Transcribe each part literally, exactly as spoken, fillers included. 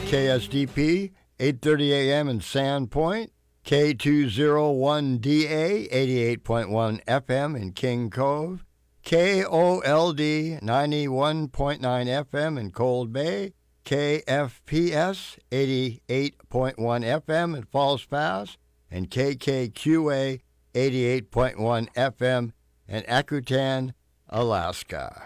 K S D P, eight thirty a.m. in Sandpoint, K two oh one D A, eighty-eight point one F M in King Cove, K O L D, ninety-one point nine F M in Cold Bay, K F P S, eighty-eight point one F M in Falls Pass, and K K Q A, eighty-eight point one F M in Akutan, Alaska.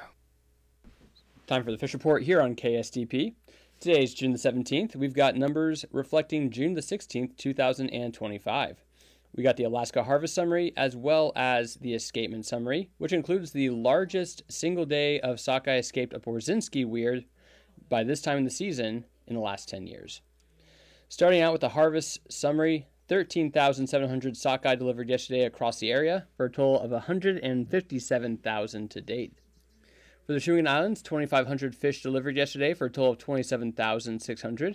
Time for the Fish Report here on K S D P. Today is June the seventeenth. We've got numbers reflecting June the sixteenth, two thousand twenty-five. We got the Alaska Harvest Summary as well as the Escapement Summary, which includes the largest single day of sockeye escaped up Orzinski Weir by this time in the season in the last ten years. Starting out with the Harvest Summary, thirteen thousand seven hundred sockeye delivered yesterday across the area for a total of one hundred fifty-seven thousand to date. For the Chewing Islands, twenty-five hundred fish delivered yesterday for a total of twenty-seven thousand six hundred.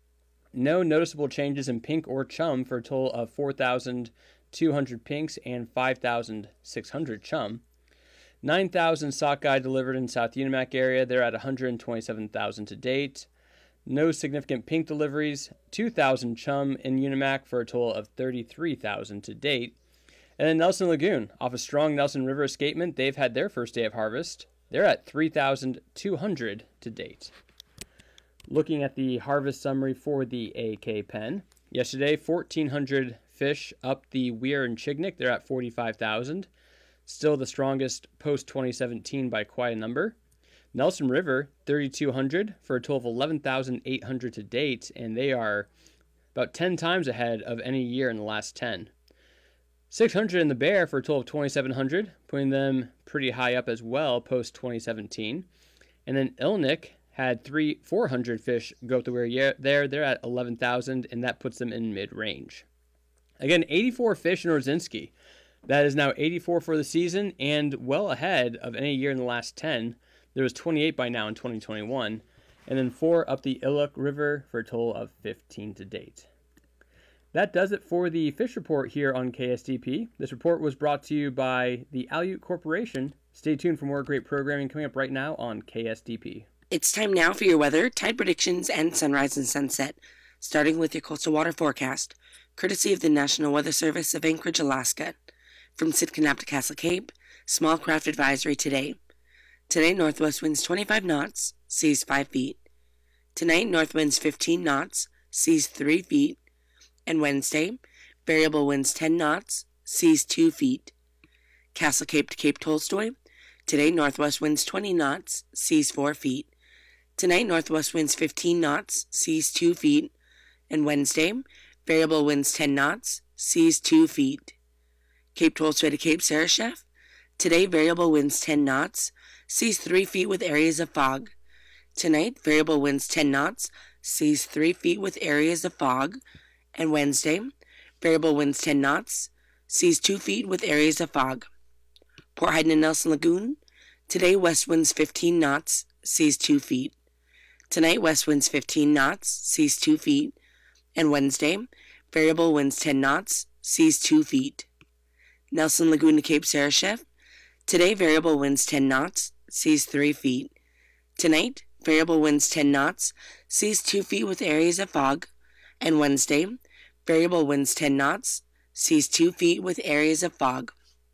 No noticeable changes in pink or chum for a total of four thousand two hundred pinks and five thousand six hundred chum. nine thousand sockeye delivered in South Unimak area. They're at one hundred twenty-seven thousand to date. No significant pink deliveries. two thousand chum in Unimak for a total of thirty-three thousand to date. And then Nelson Lagoon, off a strong Nelson River escapement, they've had their first day of harvest. They're at three thousand two hundred to date. Looking at the harvest summary for the A K pen, yesterday fourteen hundred fish up the Weir and Chignik. They're at forty-five thousand. Still the strongest post twenty seventeen by quite a number. Nelson River, thirty-two hundred for a total of eleven thousand eight hundred to date, and they are about ten times ahead of any year in the last ten. six hundred in the Bear for a total of twenty-seven hundred, putting them pretty high up as well post twenty seventeen. And then Ilnik had three, four hundred fish go up the Weir there. They're at eleven thousand, and that puts them in mid-range. Again, eighty-four fish in Orzinski. That is now eighty-four for the season and well ahead of any year in the last ten. There was twenty-eight by now in twenty twenty-one. And then four up the Iluk River for a total of fifteen to date. That does it for the Fish Report here on K S D P. This report was brought to you by the Aleut Corporation. Stay tuned for more great programming coming up right now on K S D P. It's time now for your weather, tide predictions, and sunrise and sunset, starting with your coastal water forecast, courtesy of the National Weather Service of Anchorage, Alaska. From Sitkanap to Castle Cape, small craft advisory today. Today, northwest winds twenty-five knots, seas five feet. Tonight, north winds fifteen knots, seas three feet. And Wednesday, variable winds ten knots, seas two feet. Castle Cape to Cape Tolstoy. Today, northwest winds twenty knots, seas four feet. Tonight, northwest winds fifteen knots, seas two feet. And Wednesday, variable winds ten knots, seas two feet. Cape Tolstoy to Cape Sarashef. Today, variable winds ten knots, seas three feet with areas of fog. Tonight, variable winds ten knots, seas three feet with areas of fog. And Wednesday, variable winds ten knots, seas two feet with areas of fog. Port Hayden and Nelson Lagoon. Today, west winds fifteen knots, seas two feet. Tonight, west winds fifteen knots, seas two feet. And Wednesday, variable winds ten knots, seas two feet. Nelson Lagoon to Cape Sarashef. Today, variable winds ten knots, seas three feet. Tonight, variable winds ten knots, seas two feet with areas of fog. And Wednesday, variable winds ten knots, seas two feet with areas of fog.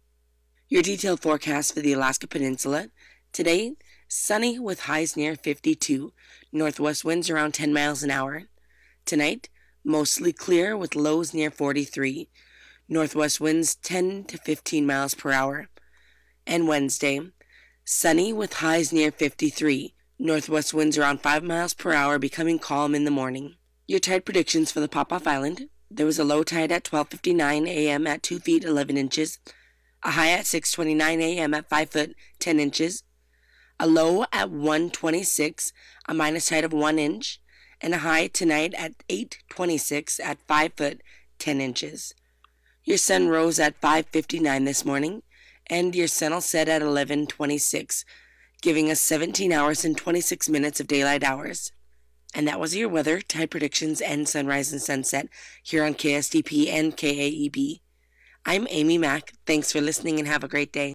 Your detailed forecast for the Alaska Peninsula. Today, sunny with highs near fifty-two, northwest winds around ten miles an hour. Tonight, mostly clear with lows near forty-three, northwest winds ten to fifteen miles per hour. And Wednesday, sunny with highs near fifty-three, northwest winds around five miles per hour, becoming calm in the morning. Your tide predictions for the Pop-Off Island. There was a low tide at twelve fifty-nine a.m. at two feet eleven inches, a high at six twenty-nine a.m. at five foot ten inches, a low at one twenty-six, a minus tide of one inch, and a high tonight at eight twenty-six at five foot ten inches. Your sun rose at five fifty-nine this morning, and your sun will set at eleven twenty-six, giving us seventeen hours and twenty-six minutes of daylight hours. And that was your weather, tide predictions, and sunrise and sunset here on K S D P and K A E B. I I'm Amy Mack. Thanks for listening and have a great day.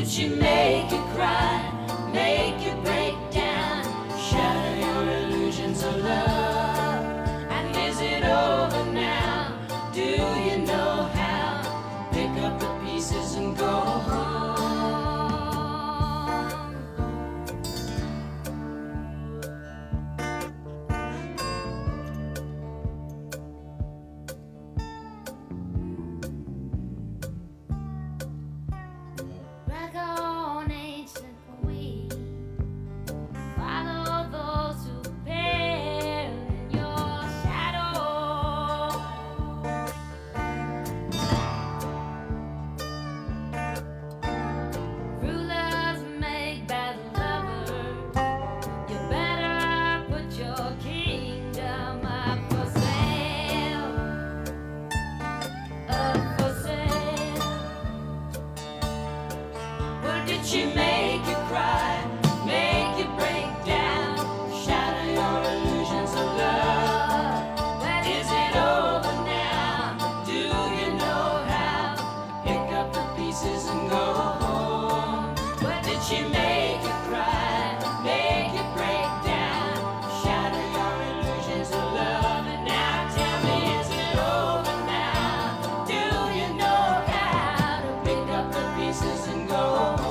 did she make you cry, make you break down, shatter your illusions of love? And is it over now? Do you know how? Pick up the pieces and go home. Rock on ancient weed. Follow those who bear in your shadow. Rulers made bad lovers. You better put your kingdom up for sale. Up for sale. Or did she make you cry, make you break down, shatter your illusions of love? Is it over now? Do you know how? Pick up the pieces and go home. Or did she make you cry, make you break down, shatter your illusions of love? And now tell me, is it over now? Do you know how to pick up the pieces and go home?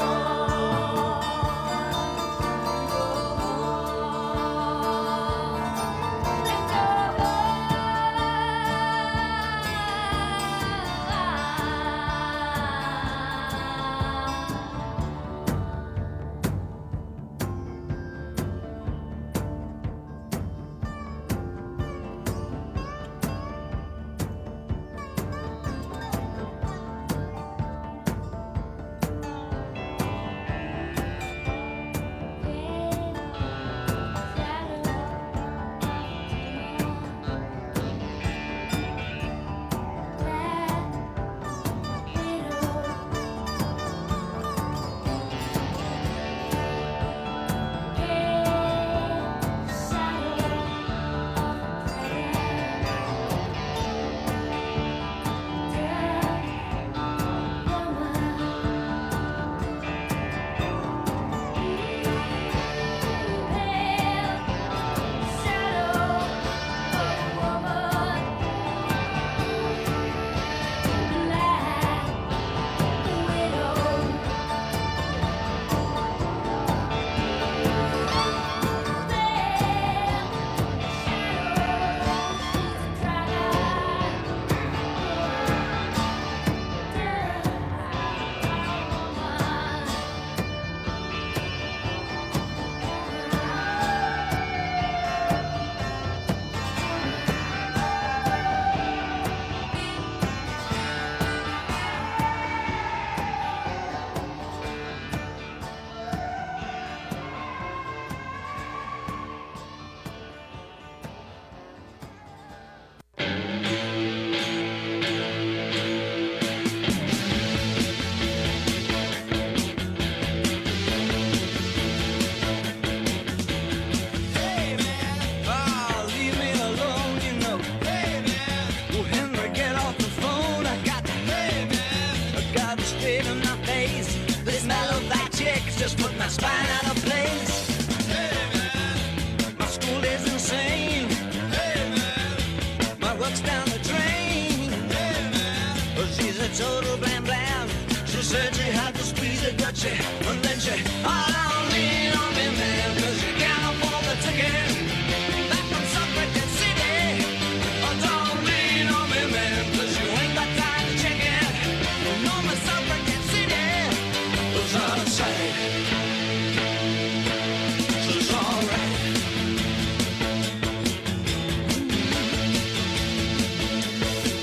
Just put my spine out of place. Hey man, my school is insane. Hey man, my work's down the drain. Hey man, well, she's a total blam blam. She said she had to squeeze a Dutchie, and then she, oh, don't lean on me, man, 'cause you can't afford the ticket back from Suffragette City. Oh, don't lean on me, man, 'cause you ain't got time to check it. No, my Suffragette City was out of sight.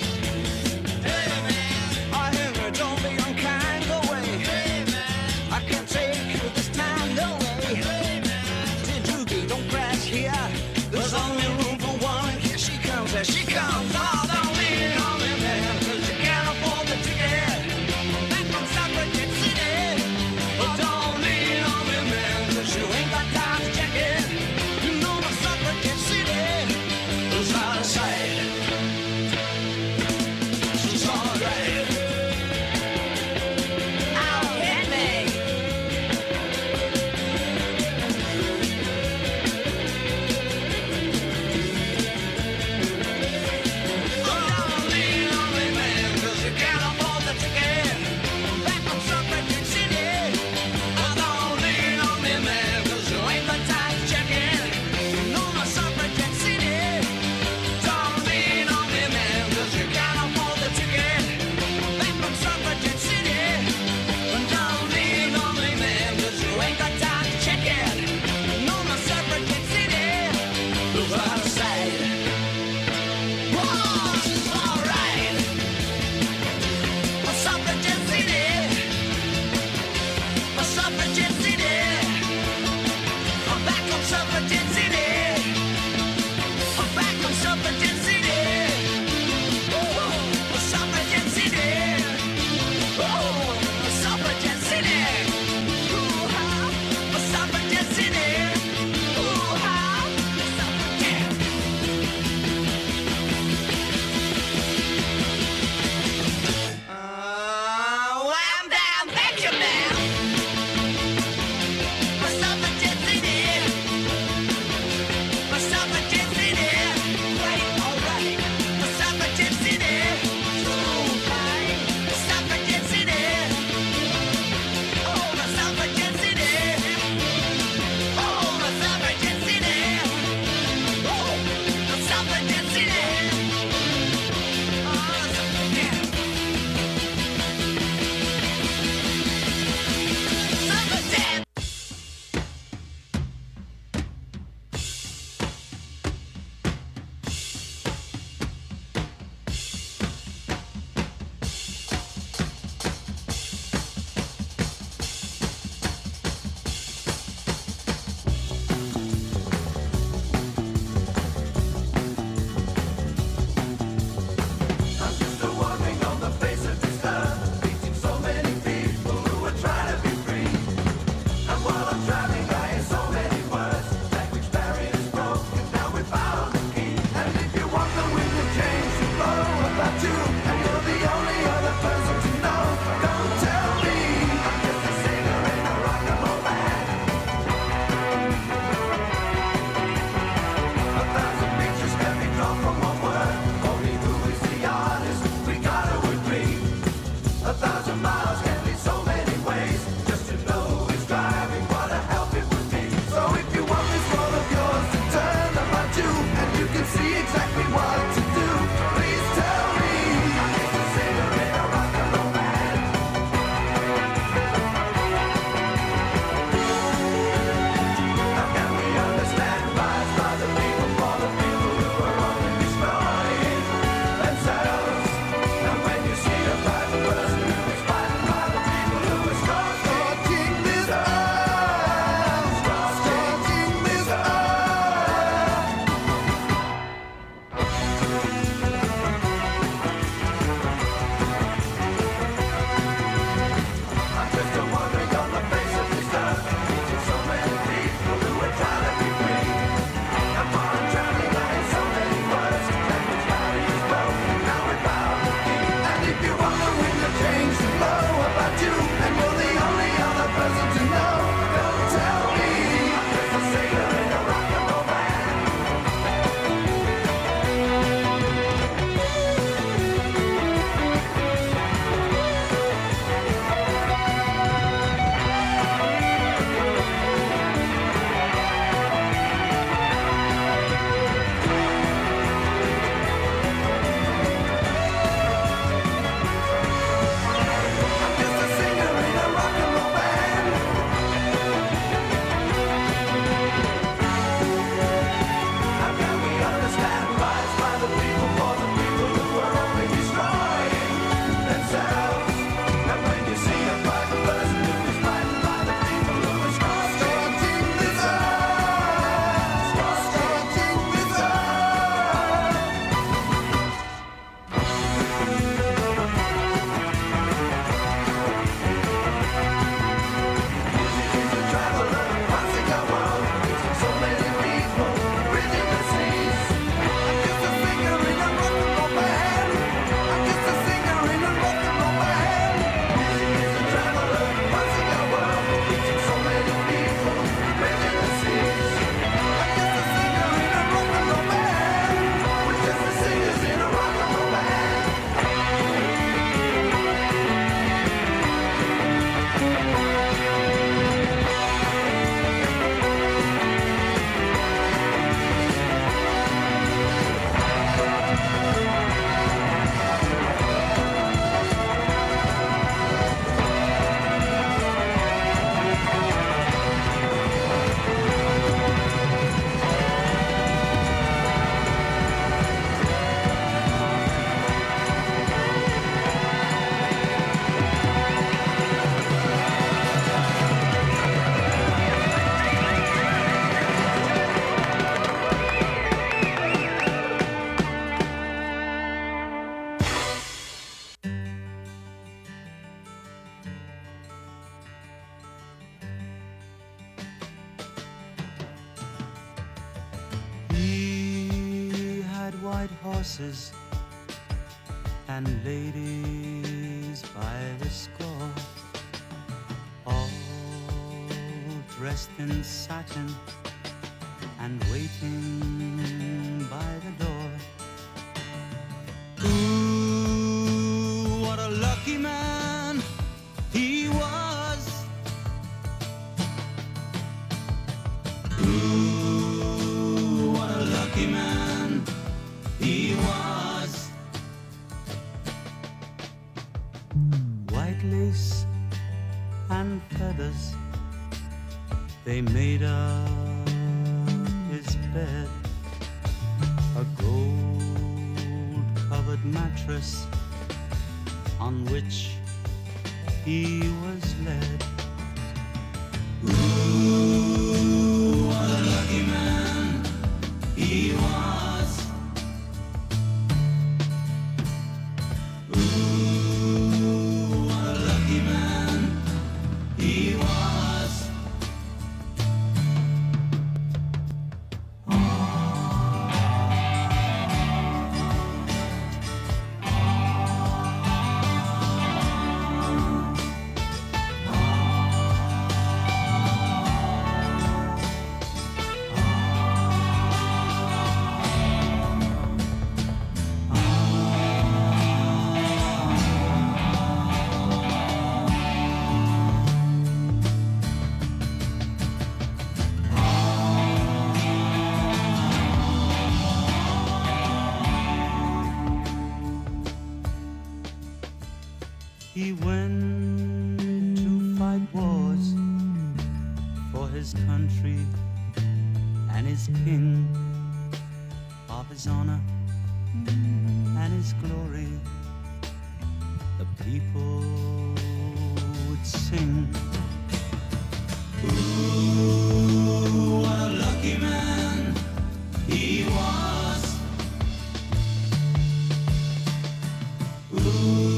I white horses and ladies by the score, all dressed in satin and waiting by the door. Ooh, what a lucky man he was. Ooh, what a lucky man he was. White lace and feathers, they made up his bed. A gold-covered mattress on which he was led. Ooh, what a lucky man he was. Ooh, what a lucky man he was. He went to fight wars for his country and his king, of his honor and his glory. The people would sing. Ooh, what a lucky man he was. Ooh,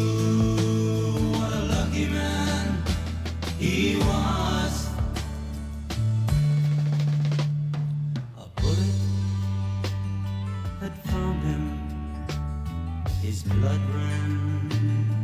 he was. A bullet had found him, his blood ran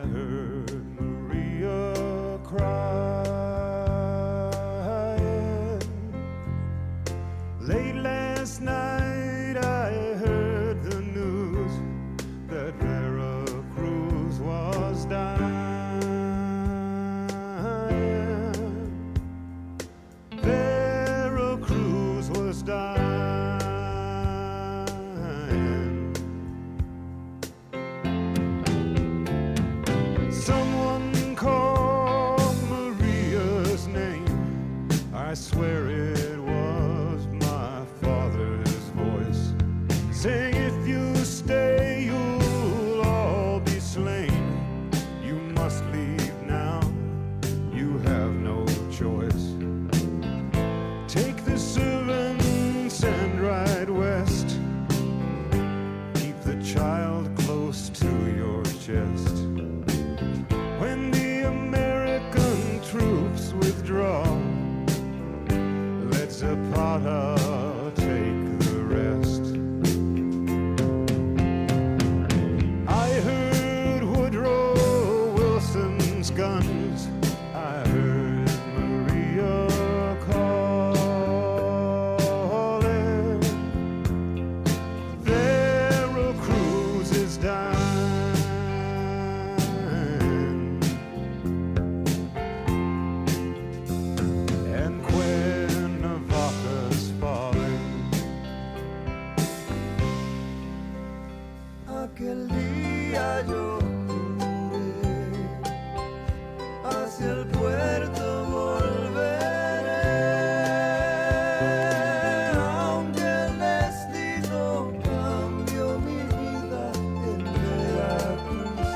heard Maria crying. Late last night I heard the news that Vera Cruz was dying. Vera Cruz was dying. Someone called Maria's name. I swear it was my father's voice, saying, if you stay, you'll all be slain. You must leave now, you have no choice. Take the servants and ride west. Keep the child close to your chest. When the American troops withdraw, let Zapata take the rest. I heard Woodrow Wilson's guns. I heard Maria calling. Vera Cruz is dying. And Cuernavaca's falling. Aquel día yo juré, hacia el puerto volveré, aunque el destino cambió mi vida, en Veracruz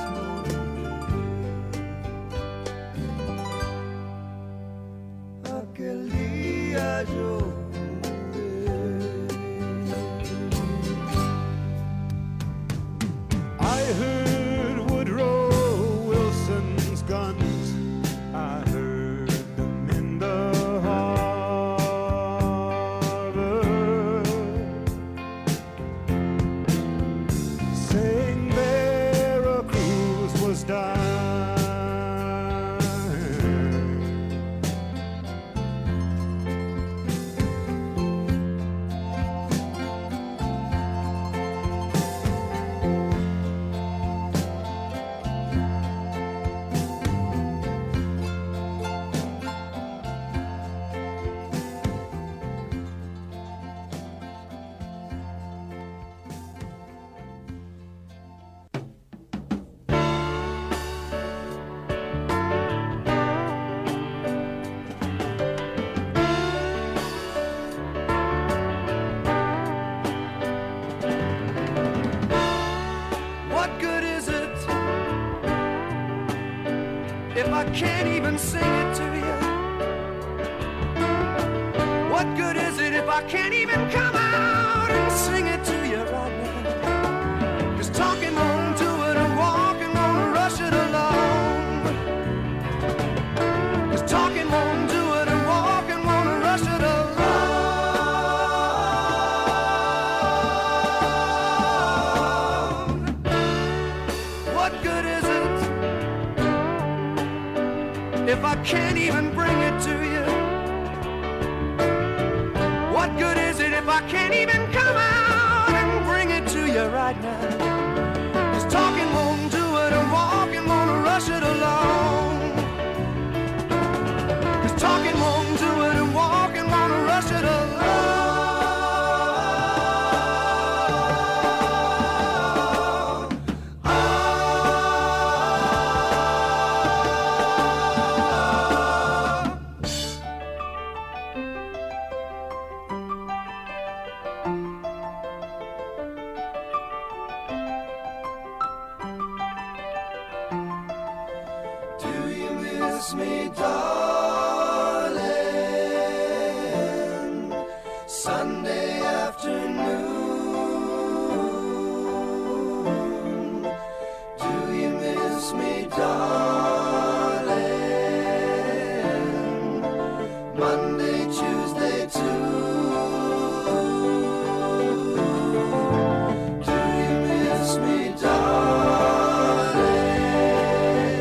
moriré. Aquel día yo I heard Woodrow Wilson's guns. I heard them in the harbor, saying Vera Cruz was dying. What good is it if I can't even sing it to you? What good is it if I can't even come out and sing it to you right now? 'Cause talking won't do it and walking won't rush it along. 'Cause talking won't do it and walking won't rush it along. What good is it if I can't even bring it to you? What good is it if I can't even come out and bring it to you right now? 'Cause talking won't do it and walking won't rush it along. 'Cause talking won't do it and walking won't rush it along. Do you miss me, darling? Sunday afternoon. Do you miss me, darling? Monday, Tuesday, too. Do you miss me, darling?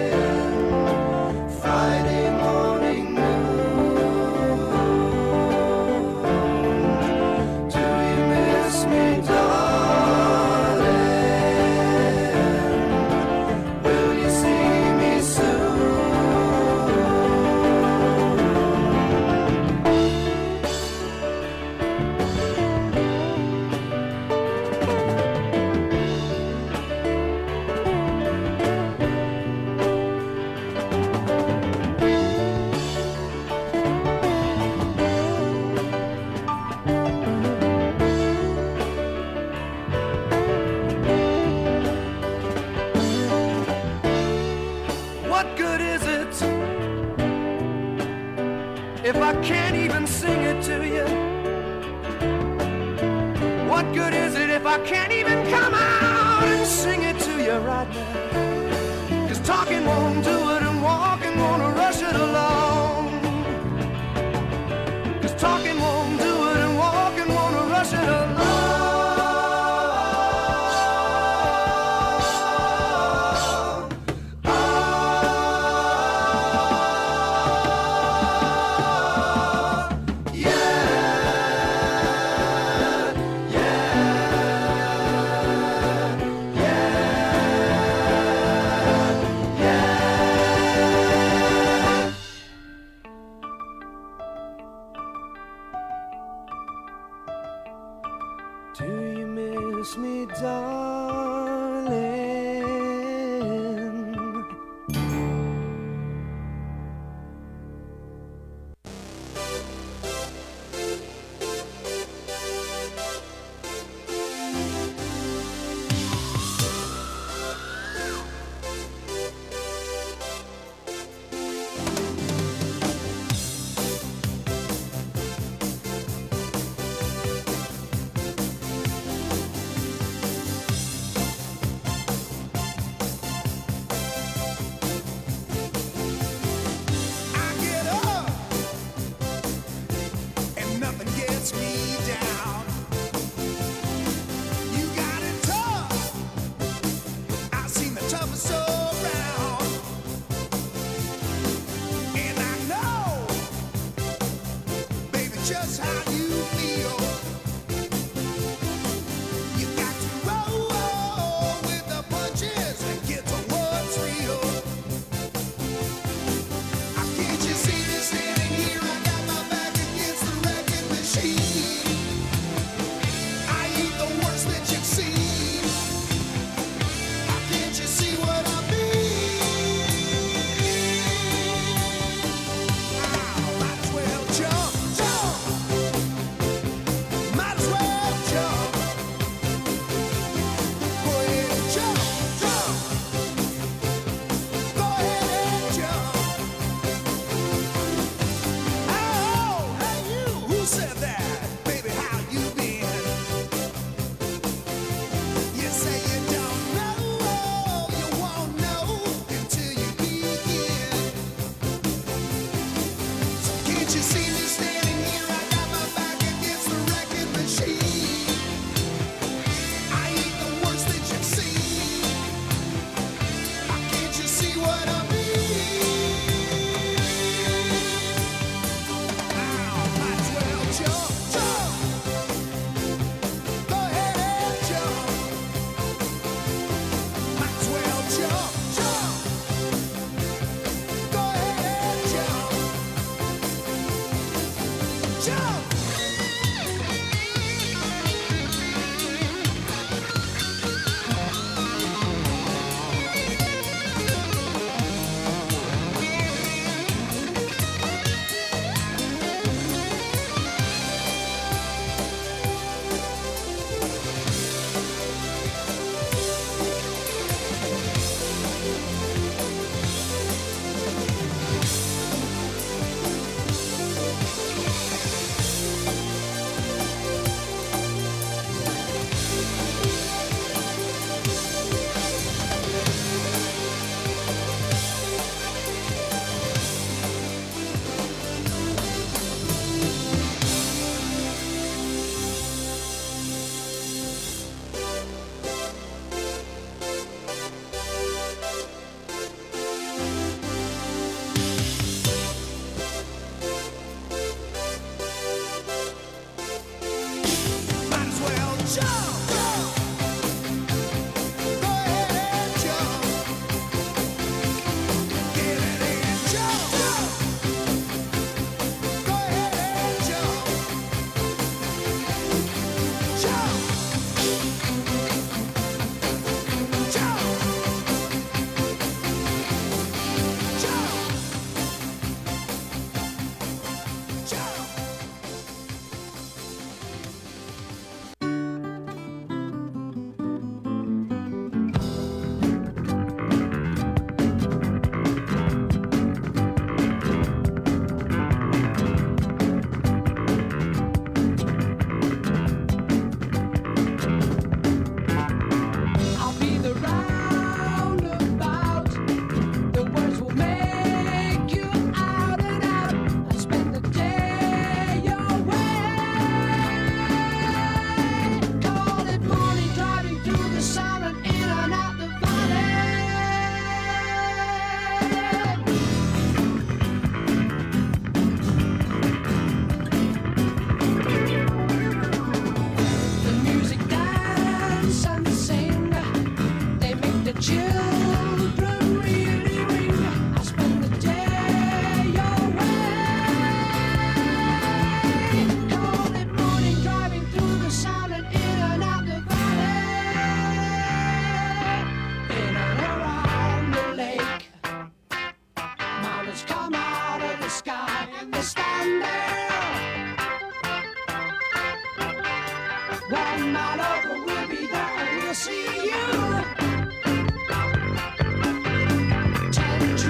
can't even come out and sing it to you right now. 'Cause talking won't do it and walking won't rush it along. 'Cause talking won't do it and walking won't rush it along. Yeah.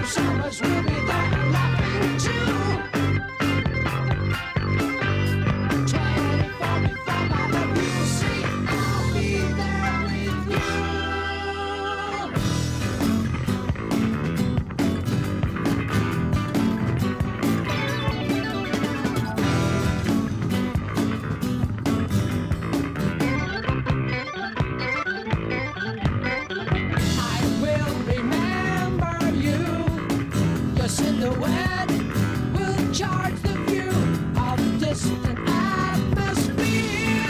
two summers we'll be there laughing too. twenty-four before my love you'll see, I'll be there with you. I will remember you. Your silhouette will charge the view of distant atmosphere.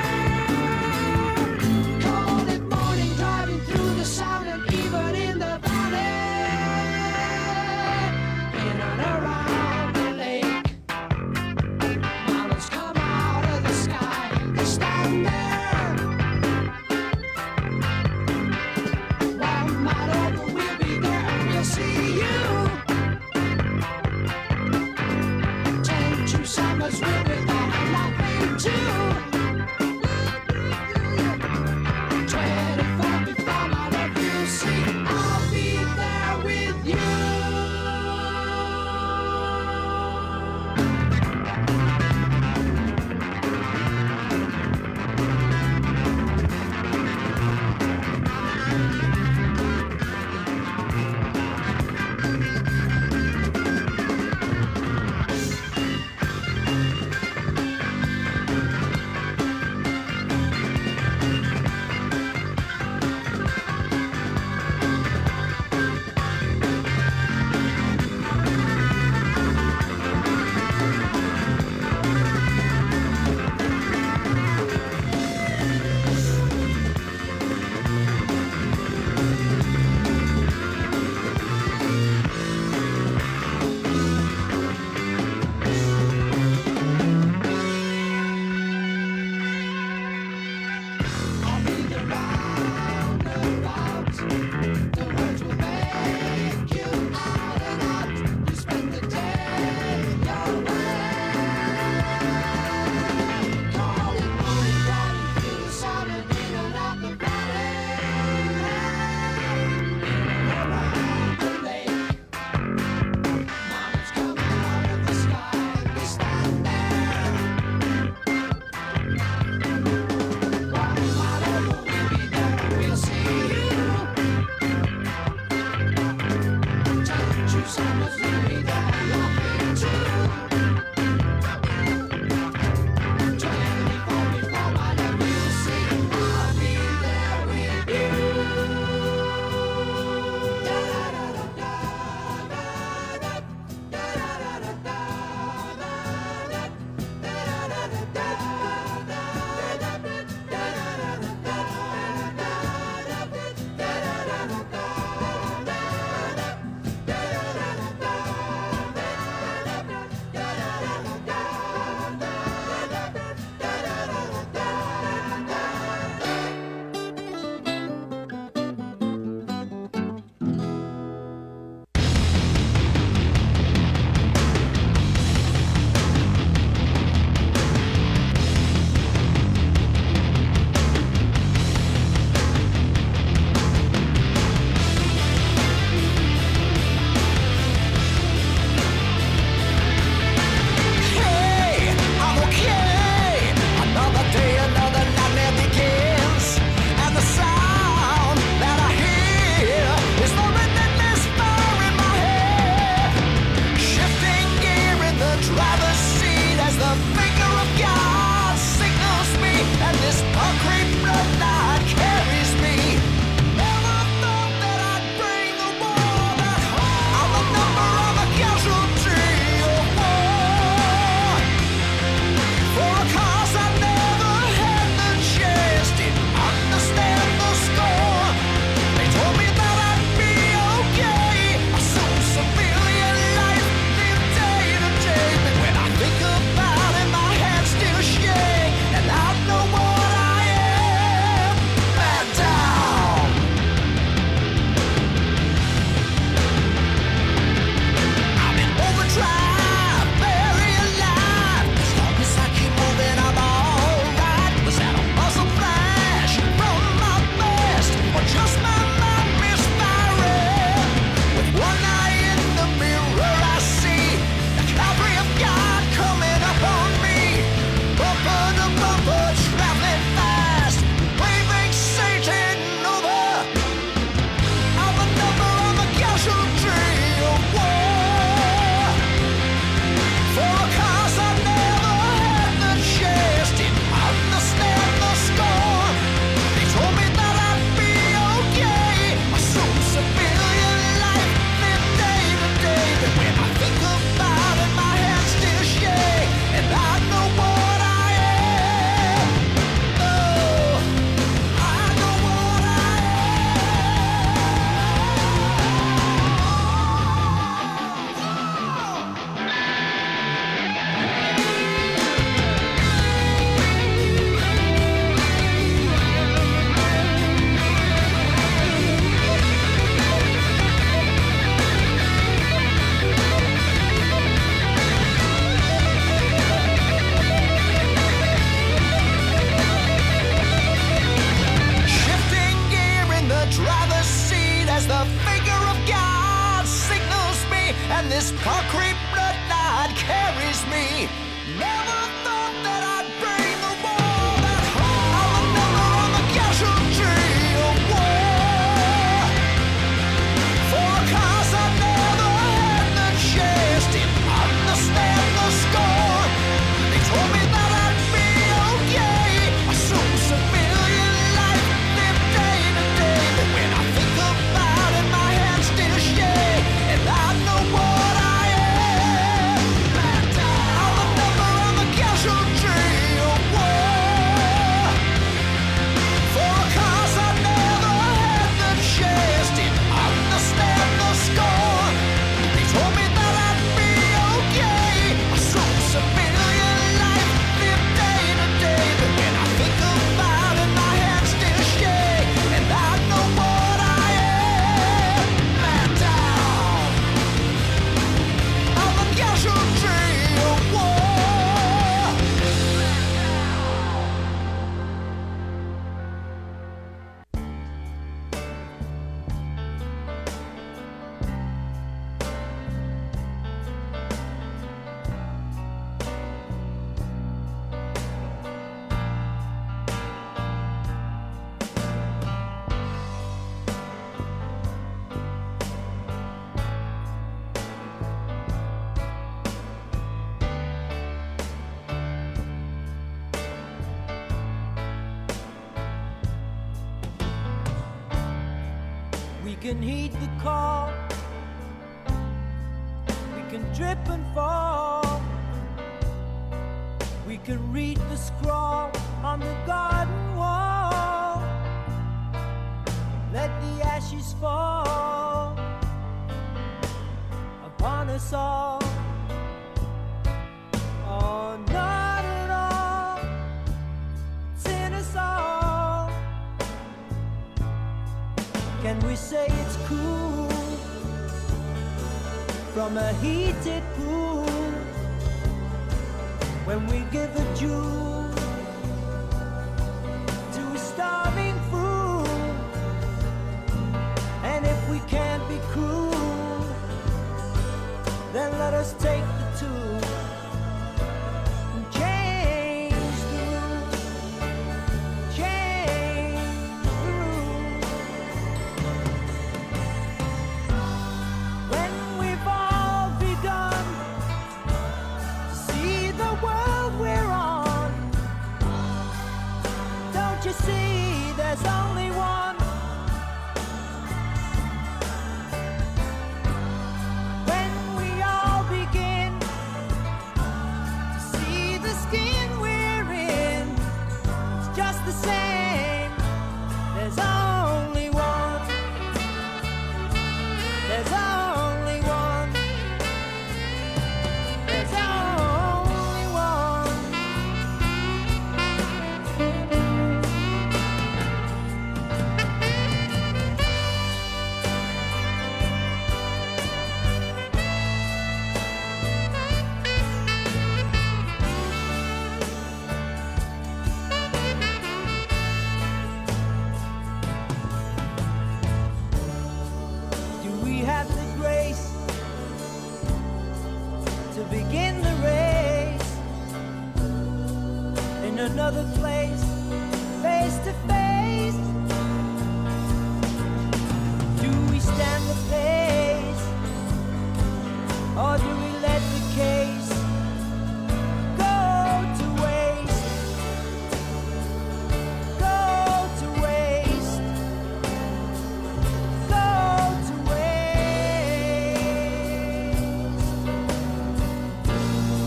Cold at morning, driving through the sound and even in the valley. In and around the lake, mountains come out of the sky. They stand there. One mile over, we'll be there and we'll see you. Ten true summers, we'll be there and laughing too. Twenty-four before my love you'll see, I'll be there with you. I'll be the roundabout. The words will make you out and out. You spend the day your way. Calling morning, driving through the sun and in and out the valley. In and around the lake, mountains come out of the sky. They stand there. One mile over, we'll be there, we'll see you. Ten true summers, we'll be there, laughing too. Twenty-four before my love you'll see, I'll be there with you. this concrete bloodline carries me. Never thought that I'd bring the war back home. I'm a number, I'm a casualty of war. For a cause I never had the chance to understand the score. They told me that I'd be okay. Assume civilian life, live day to day. But when I think about it, my hands still shake, and I know what I am. I'm a number, I'm a casualty of war. For a cause I never had the chance to understand the score. They told me that I'd be okay. Assume civilian life, live day to day. But when I think about it, my hands still shake, and I know what I am. Man down. I'm a casualty of war. We can heed the call. We can trip and fall. We can read the scrawl on the garden wall. Let the ashes fall upon us all. Oh, not at all. It's in us all. Can we say it's cool from a heated pool when we give a jewel to a starving fool? And if we can't be cruel, then let us take the tool and change the rules, change the rules. When we've all begun to see the world we're on, don't you see there's only one? When we all begin to see the skin we're in, it's just the same. There's only one. There's only one. There's only one. Do we have the grace to begin the race in another place, face to face? Do we stand the pace, or do we let the case go to waste? Go to waste. Go to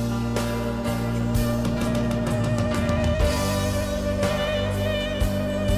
waste.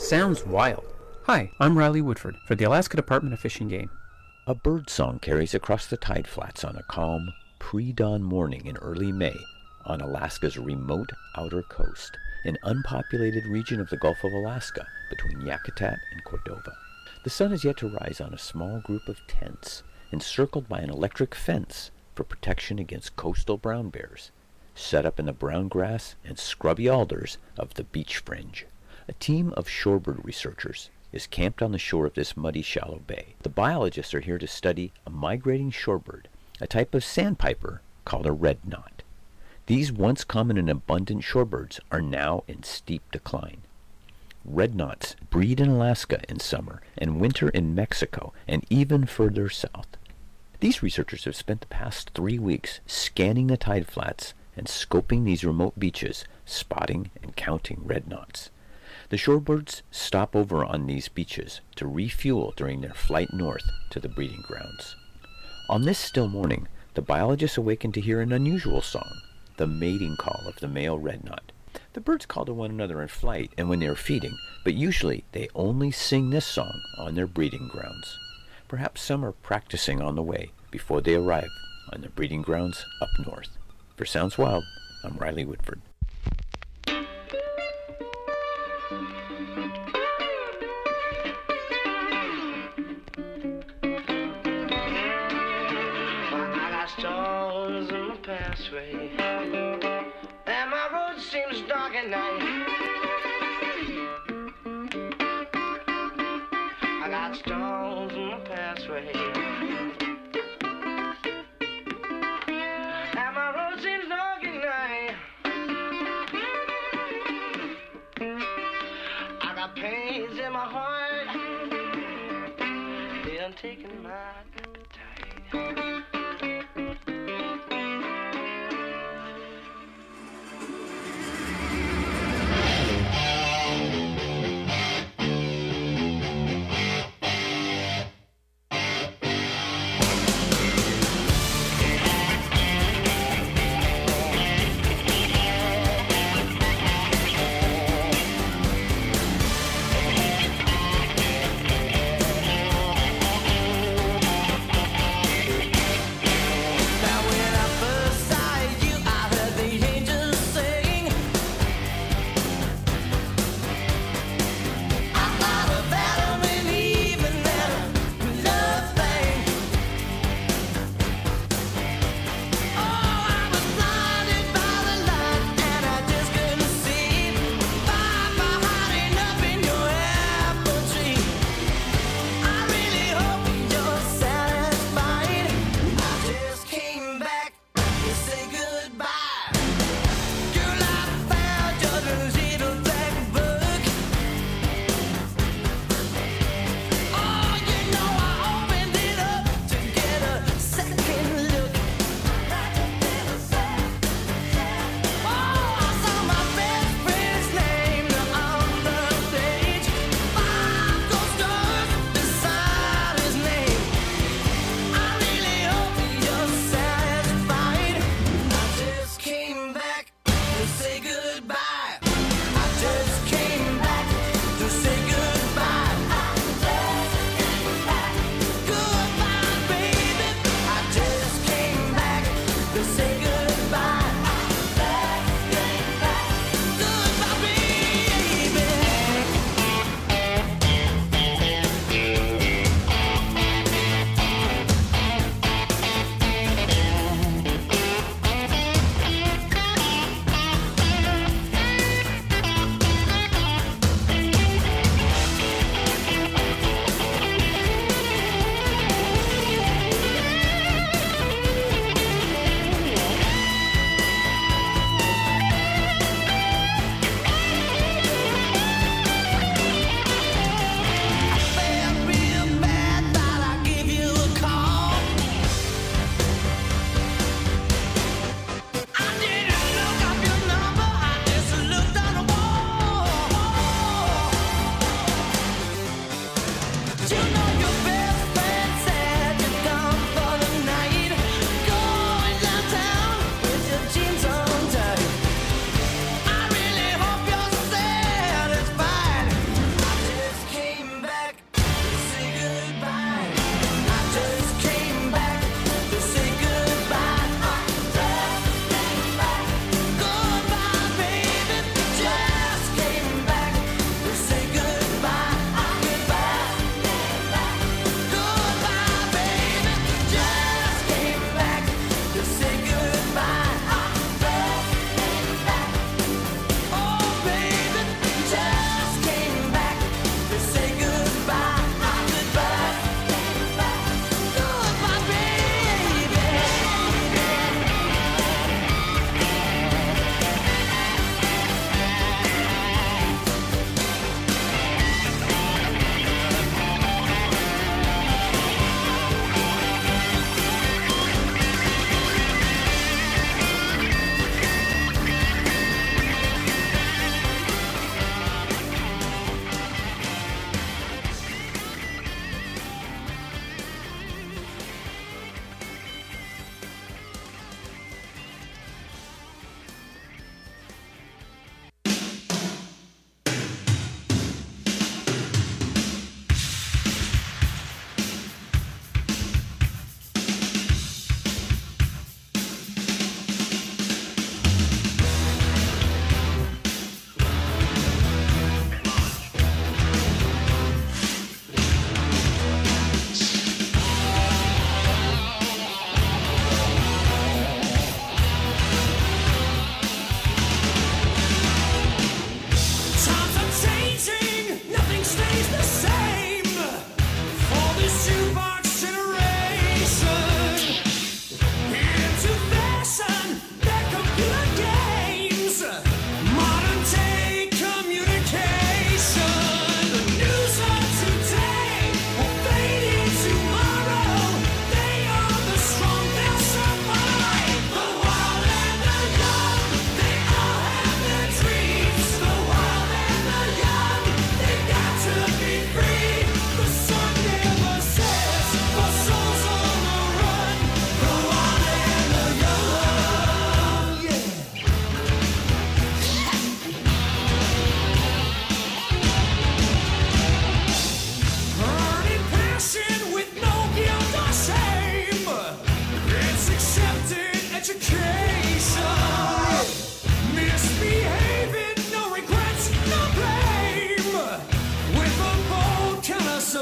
Sounds wild. Hi, I'm Riley Woodford for the Alaska Department of Fish and Game. A bird song carries across the tide flats on a calm, pre-dawn morning in early May on Alaska's remote outer coast, an unpopulated region of the Gulf of Alaska between Yakutat and Cordova. The sun is yet to rise on a small group of tents, encircled by an electric fence for protection against coastal brown bears, set up in the brown grass and scrubby alders of the beach fringe. A team of shorebird researchers is camped on the shore of this muddy, shallow bay. The biologists are here to study a migrating shorebird, a type of sandpiper called a red knot. These once common and abundant shorebirds are now in steep decline. Red knots breed in Alaska in summer and winter in Mexico and even further south. These researchers have spent the past three weeks scanning the tide flats and scoping these remote beaches, spotting and counting red knots. The shorebirds stop over on these beaches to refuel during their flight north to the breeding grounds. On this still morning, the biologists awaken to hear an unusual song, the mating call of the male red knot. The birds call to one another in flight and when they are feeding, but usually they only sing this song on their breeding grounds. Perhaps some are practicing on the way before they arrive on their breeding grounds up north. For Sounds Wild, I'm Riley Woodford. Stones in my pathway, and my road seems dark at night. I got stones in my pathway, and my road seems dark at night. I got pains in my heart, they done taken my appetite.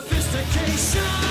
sophistication.